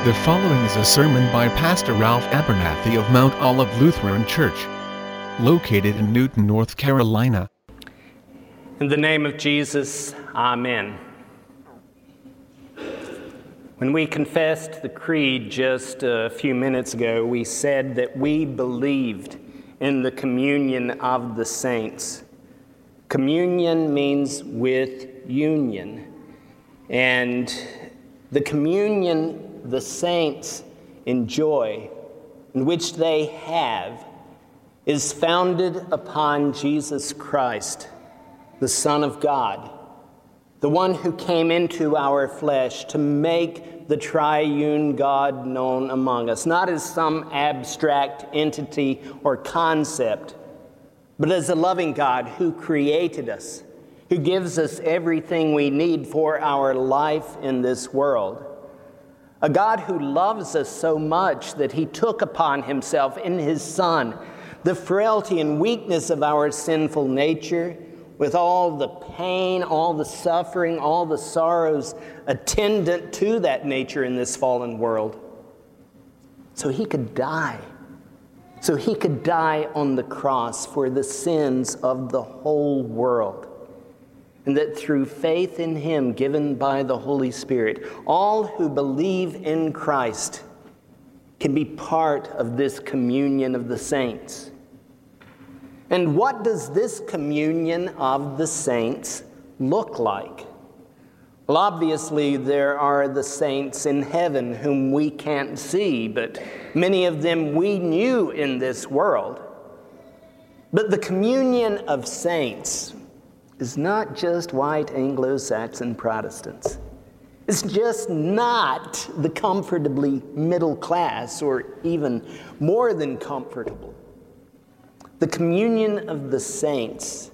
The following is a sermon by Pastor Ralph Abernathy of Mount Olive Lutheran Church, located in Newton, North Carolina. In the name of Jesus, Amen. When we confessed the creed just a few minutes ago, we said that we believed in the communion of the saints. Communion means with union, and the communion the saints enjoy, in which they have, is founded upon Jesus Christ, the Son of God, the one who came into our flesh to make the triune God known among us, not as some abstract entity or concept, but as a loving God who created us, who gives us everything we need for our life in this world. A God who loves us so much that he took upon himself in his Son the frailty and weakness of our sinful nature, with all the pain, all the suffering, all the sorrows attendant to that nature in this fallen world. So he could die. So he could die on the cross for the sins of the whole world. And that through faith in him given by the Holy Spirit, all who believe in Christ can be part of this communion of the saints. And what does this communion of the saints look like? Well, obviously, there are the saints in heaven whom we can't see, but many of them we knew in this world. But the communion of saints is not just white Anglo-Saxon Protestants. It's just not the comfortably middle class, or even more than comfortable. The communion of the saints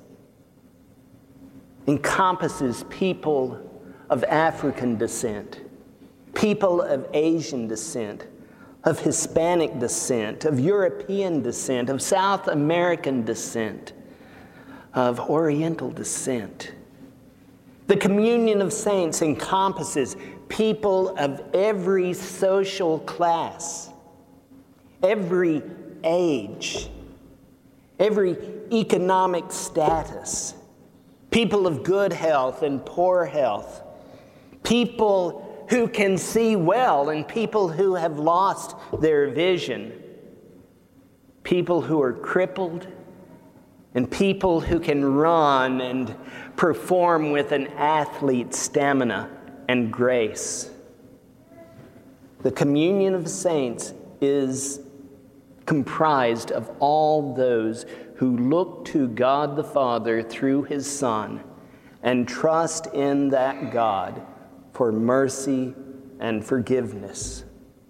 encompasses people of African descent, people of Asian descent, of Hispanic descent, of European descent, of South American descent, of Oriental descent. The communion of saints encompasses people of every social class, every age, every economic status, people of good health and poor health, people who can see well and people who have lost their vision, people who are crippled, and people who can run and perform with an athlete's stamina and grace. The communion of saints is comprised of all those who look to God the Father through his Son and trust in that God for mercy and forgiveness.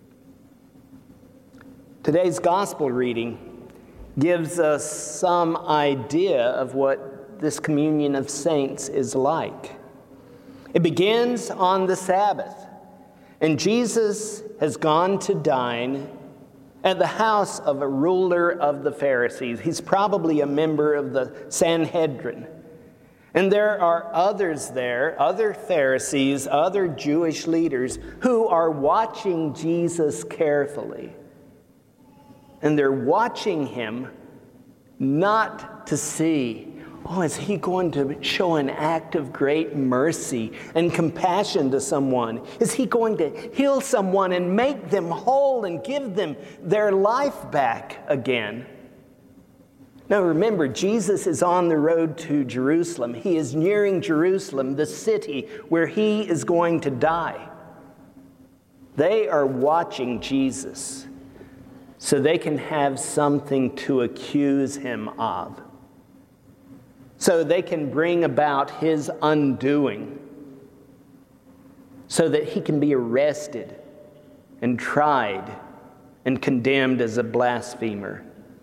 Today's gospel reading gives us some idea of what this communion of saints is like. It begins on the Sabbath, and Jesus has gone to dine at the house of a ruler of the Pharisees. He's probably a member of the Sanhedrin. And there are others there, other Pharisees, other Jewish leaders who are watching Jesus carefully. And they're watching him not to see, is he going to show an act of great mercy and compassion to someone? Is he going to heal someone and make them whole and give them their life back again? Now remember, Jesus is on the road to Jerusalem. He is nearing Jerusalem, the city where he is going to die. They are watching Jesus so they can have something to accuse him of, so they can bring about his undoing, so that he can be arrested and tried and condemned as a blasphemer.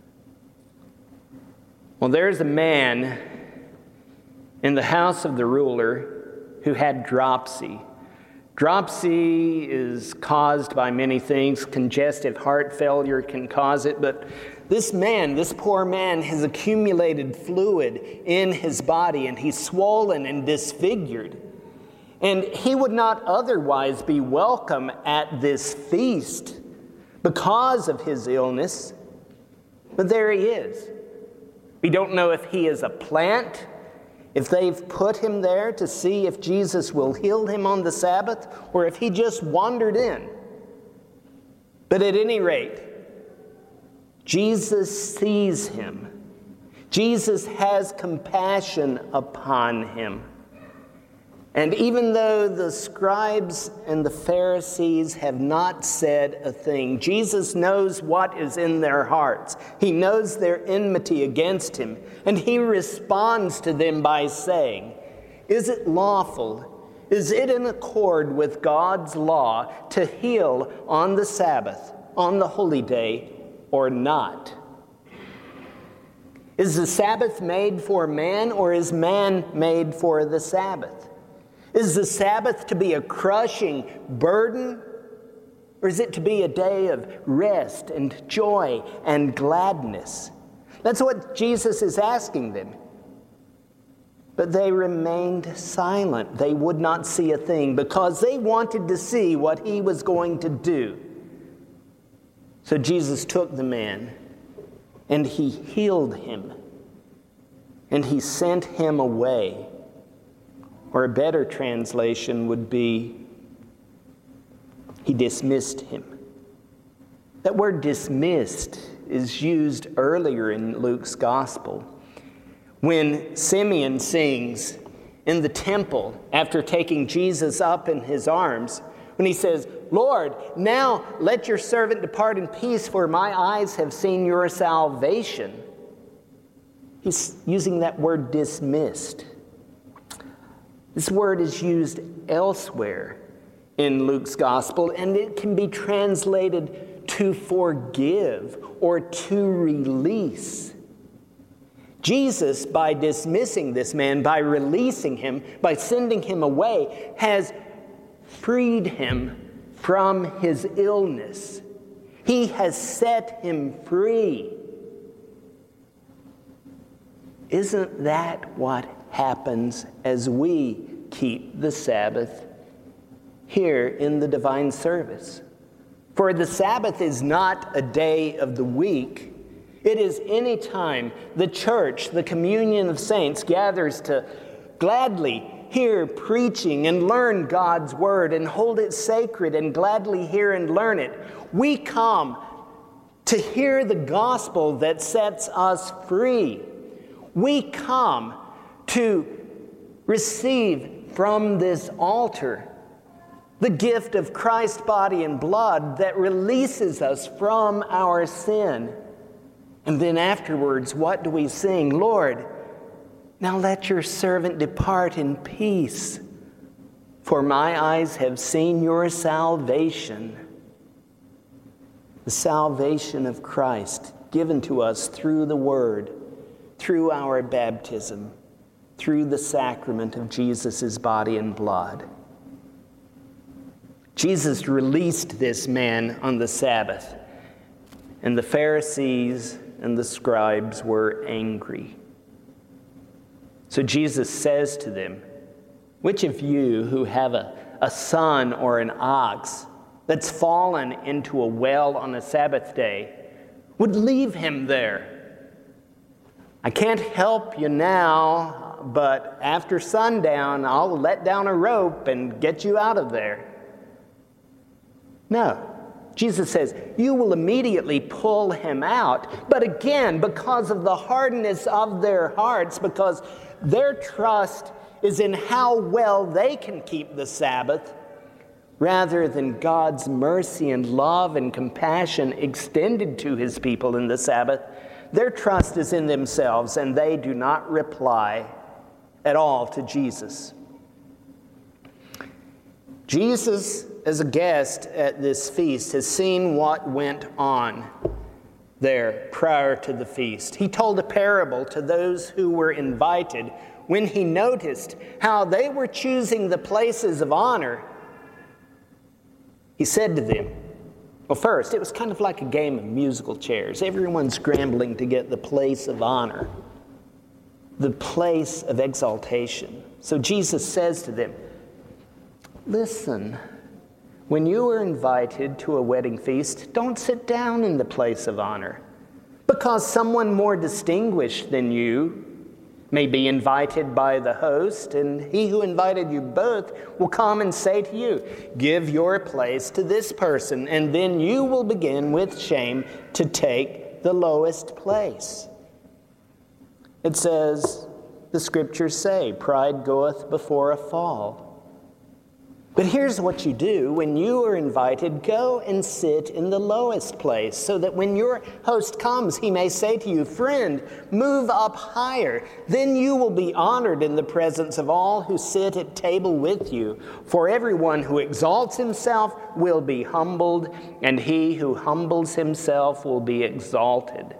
Well, there's a man in the house of the ruler who had dropsy. Dropsy is caused by many things. Congestive heart failure can cause it, but this poor man, has accumulated fluid in his body, and he's swollen and disfigured. And he would not otherwise be welcome at this feast because of his illness. But there he is. We don't know if he is a plant, if they've put him there to see if Jesus will heal him on the Sabbath, or if he just wandered in. But at any rate, Jesus sees him. Jesus has compassion upon him. And even though the scribes and the Pharisees have not said a thing, Jesus knows what is in their hearts. He knows their enmity against him, and he responds to them by saying, "Is it lawful, is it in accord with God's law to heal on the Sabbath, on the holy day, or not? Is the Sabbath made for man, or is man made for the Sabbath? Is the Sabbath to be a crushing burden, or is it to be a day of rest and joy and gladness?" That's what Jesus is asking them. But they remained silent. They would not see a thing because they wanted to see what he was going to do. So Jesus took the man and he healed him and he sent him away. Or a better translation would be, he dismissed him. That word dismissed is used earlier in Luke's gospel when Simeon sings in the temple after taking Jesus up in his arms, when he says, "Lord, now let your servant depart in peace, for my eyes have seen your salvation." He's using that word dismissed. This word is used elsewhere in Luke's gospel, and it can be translated to forgive or to release. Jesus, by dismissing this man, by releasing him, by sending him away, has freed him from his illness. He has set him free. Isn't that what happens as we keep the Sabbath here in the divine service? For the Sabbath is not a day of the week. It is any time the church, the communion of saints, gathers to gladly hear preaching and learn God's word and hold it sacred and gladly hear and learn it. We come to hear the gospel that sets us free. We come to receive from this altar the gift of Christ's body and blood that releases us from our sin. And then afterwards, what do we sing? "Lord, now let your servant depart in peace, for my eyes have seen your salvation." The salvation of Christ given to us through the Word, through our baptism, through the sacrament of Jesus' body and blood. Jesus released this man on the Sabbath, and the Pharisees and the scribes were angry. So Jesus says to them, "Which of you who have a son or an ox that's fallen into a well on a Sabbath day would leave him there? I can't help you now, but after sundown, I'll let down a rope and get you out of there." No. Jesus says, you will immediately pull him out. But again, because of the hardness of their hearts, because their trust is in how well they can keep the Sabbath, rather than God's mercy and love and compassion extended to his people in the Sabbath, their trust is in themselves, and they do not reply at all to Jesus. Jesus, as a guest at this feast, has seen what went on there prior to the feast. He told a parable to those who were invited when he noticed how they were choosing the places of honor. He said to them, well, first, it was kind of like a game of musical chairs. Everyone's scrambling to get the place of honor, the place of exaltation. So Jesus says to them, Listen, when you are invited to a wedding feast, don't sit down in the place of honor, because someone more distinguished than you may be invited by the host, and he who invited you both will come and say to you, "Give your place to this person," and then you will begin with shame to take the lowest place. It says, the scriptures say, pride goeth before a fall. But here's what you do. When you are invited, go and sit in the lowest place, so that when your host comes, he may say to you, "Friend, move up higher." Then you will be honored in the presence of all who sit at table with you. For everyone who exalts himself will be humbled, and he who humbles himself will be exalted.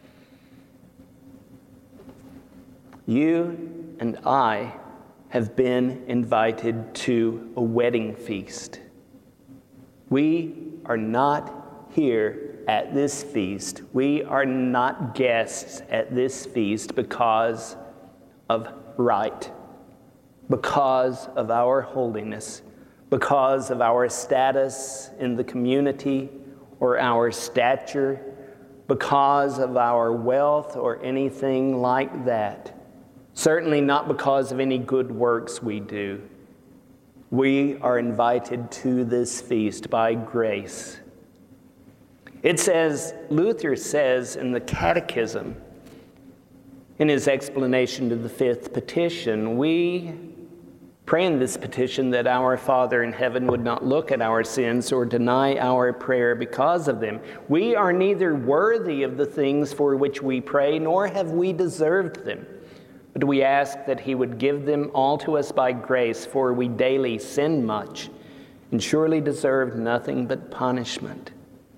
You and I have been invited to a wedding feast. We are not here at this feast. We are not guests at this feast because of right, because of our holiness, because of our status in the community or our stature, because of our wealth or anything like that. Certainly not because of any good works we do. We are invited to this feast by grace. It says, Luther says in the Catechism, in his explanation to the fifth petition, we pray in this petition that our Father in heaven would not look at our sins or deny our prayer because of them. We are neither worthy of the things for which we pray, nor have we deserved them. But we ask that he would give them all to us by grace, for we daily sin much and surely deserve nothing but punishment.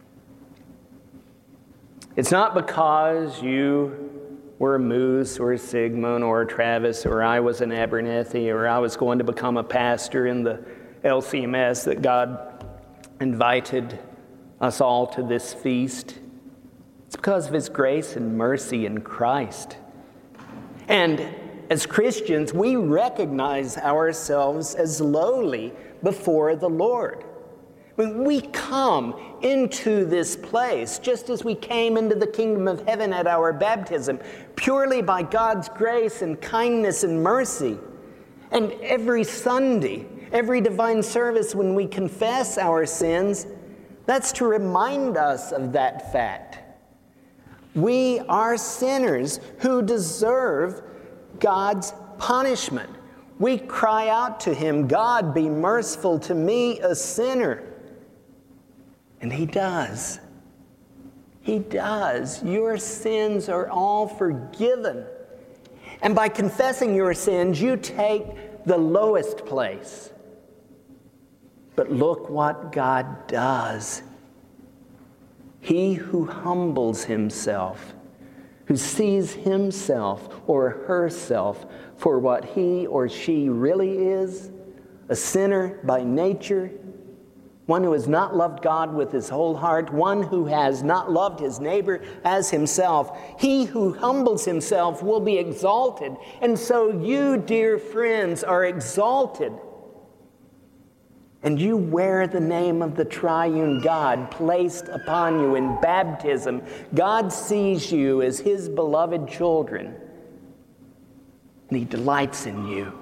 It's not because you were a Moose or a Sigmund or a Travis or I was an Abernethy or I was going to become a pastor in the LCMS that God invited us all to this feast. It's because of his grace and mercy in Christ. And as Christians, we recognize ourselves as lowly before the Lord. When we come into this place, just as we came into the kingdom of heaven at our baptism, purely by God's grace and kindness and mercy. And every Sunday, every divine service when we confess our sins, that's to remind us of that fact. We are sinners who deserve God's punishment. We cry out to him, "God, be merciful to me, a sinner." And he does. He does. Your sins are all forgiven. And by confessing your sins, you take the lowest place. But look what God does. He who humbles himself, who sees himself or herself for what he or she really is, a sinner by nature, one who has not loved God with his whole heart, one who has not loved his neighbor as himself, he who humbles himself will be exalted. And so you, dear friends, are exalted. And you wear the name of the triune God placed upon you in baptism. God sees you as his beloved children, and he delights in you.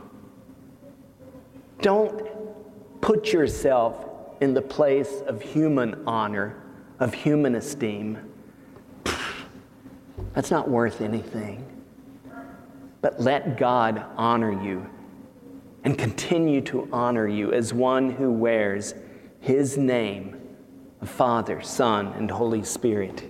Don't put yourself in the place of human honor, of human esteem. That's not worth anything. But let God honor you and continue to honor you as one who wears his name of Father, Son, and Holy Spirit.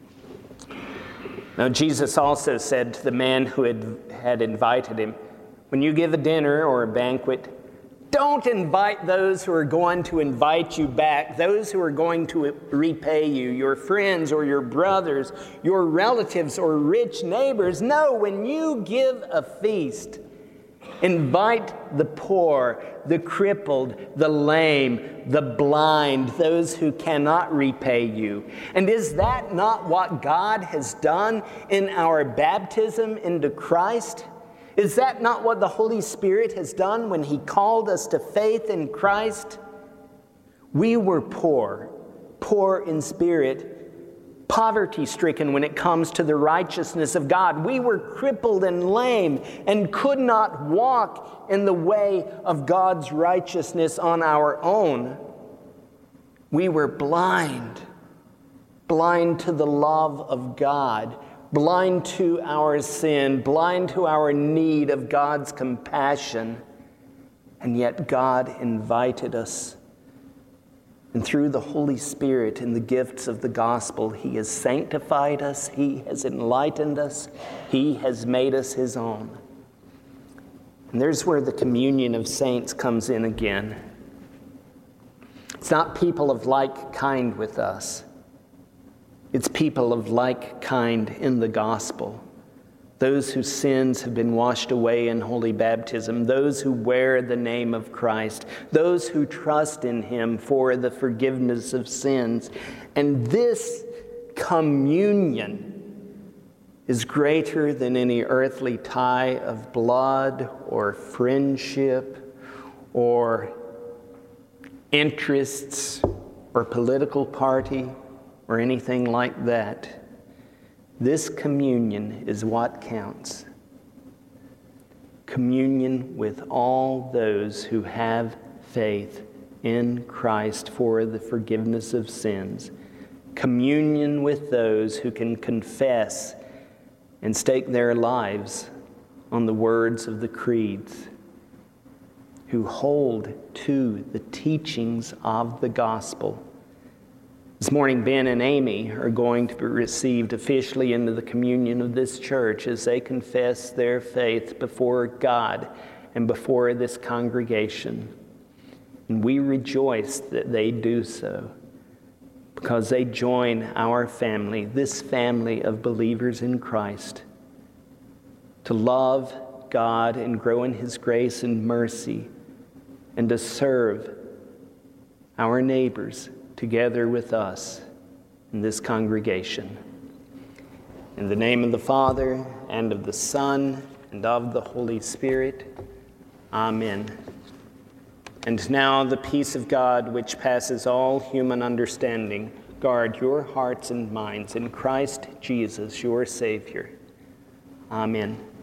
Now, Jesus also said to the man who had invited him, when you give a dinner or a banquet, don't invite those who are going to invite you back, those who are going to repay you, your friends or your brothers, your relatives or rich neighbors. No, when you give a feast, invite the poor, the crippled, the lame, the blind, those who cannot repay you. And is that not what God has done in our baptism into Christ? Is that not what the Holy Spirit has done when He called us to faith in Christ? We were poor in spirit, poverty-stricken when it comes to the righteousness of God. We were crippled and lame and could not walk in the way of God's righteousness on our own. We were blind to the love of God, blind to our sin, blind to our need of God's compassion. And yet God invited us. And through the Holy Spirit and the gifts of the gospel, He has sanctified us, He has enlightened us, He has made us His own. And there's where the communion of saints comes in again. It's not people of like kind with us. It's people of like kind in the gospel. Those whose sins have been washed away in holy baptism, those who wear the name of Christ, those who trust in Him for the forgiveness of sins. And this communion is greater than any earthly tie of blood or friendship or interests or political party or anything like that. This communion is what counts. Communion with all those who have faith in Christ for the forgiveness of sins. Communion with those who can confess and stake their lives on the words of the creeds, who hold to the teachings of the gospel. This morning, Ben and Amy are going to be received officially into the communion of this church as they confess their faith before God and before this congregation. And we rejoice that they do so because they join our family, this family of believers in Christ, to love God and grow in His grace and mercy and to serve our neighbors together with us in this congregation. In the name of the Father, and of the Son, and of the Holy Spirit. Amen. And now the peace of God, which passes all human understanding, guard your hearts and minds in Christ Jesus, your Savior. Amen.